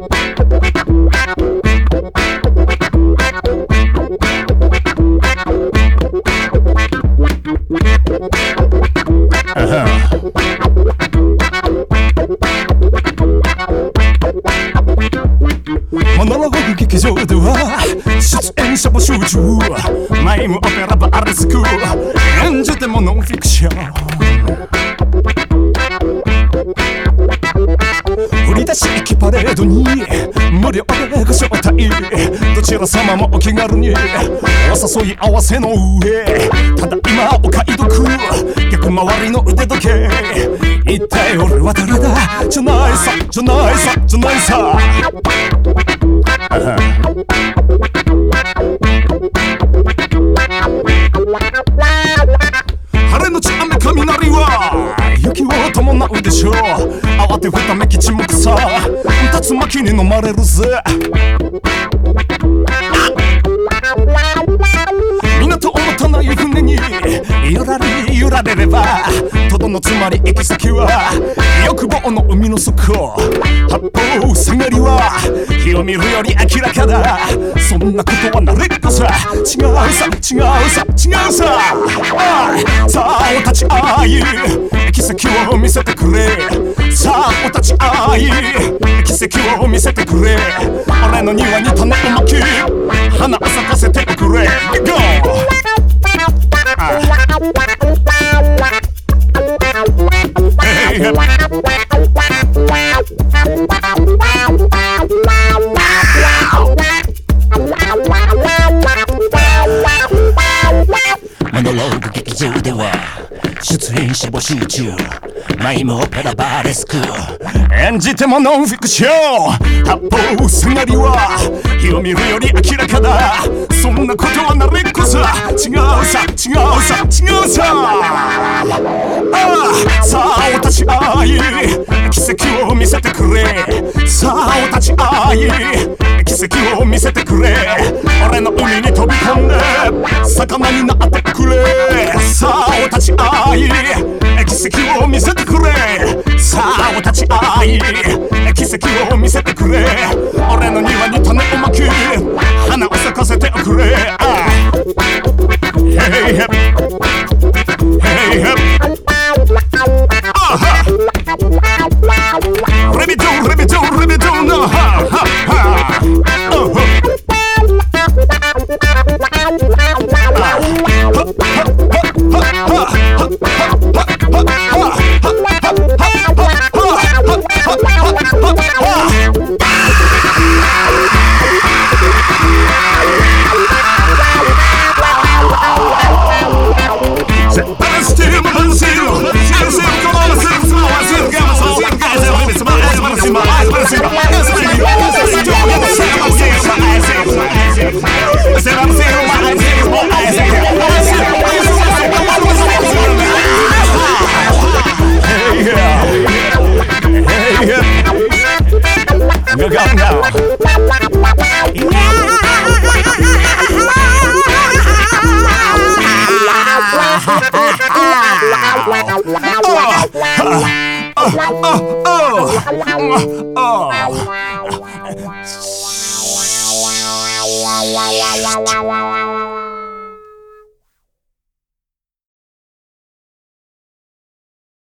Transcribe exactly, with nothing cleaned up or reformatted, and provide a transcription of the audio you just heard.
モノローグ劇場では出演者募集中。マイムオペラバーレスク演じてもノンフィクション。売り出し駅パレードに無料でご招待。どちら様もお気軽にお誘い合わせの上、ただいまお買い得逆回りの腕時計。一体俺は誰だじゃないさじゃないさじゃないさ。晴れのち雨雷は雪を伴うでしょう。慌てふためき沈黙さ竜巻に飲まれるぜ。港を持たない船に揺られ揺られればとどのつまり行き先は欲望の海の底。八方塞がりは火を見るより明らかだ。そんなことはなれっこさ。違うさ違うさ違うさ。さあお立ち会い奇跡を見せてくれ。さあお立ち会い奇跡を見せてくれ。俺の庭に種をまき花を咲かせてくれ。Go! Hey,モノローグ劇場では出演者募集中。マイムオペラバーレスク演じてもノンフィクション。八方塞がりは火を見るより明らかだ。そんなことはなれっこさ。違うさ違うさ違うさ。ああさあお立ち会い奇跡を見せてくれ。さあお立ち会い奇跡を見せてくれ。俺の海に飛び込んで魚になってくれ。さあお立ち会い奇跡を見せてくれ。さあお立ち会い奇跡を見せてくれ。俺の庭に種をまき花を咲かせてくれ。Hey hip Hey hip Aha Rebido Rebido Rebido No Ha Ha Ha Oh Go go go. Oh, oh, oh, oh.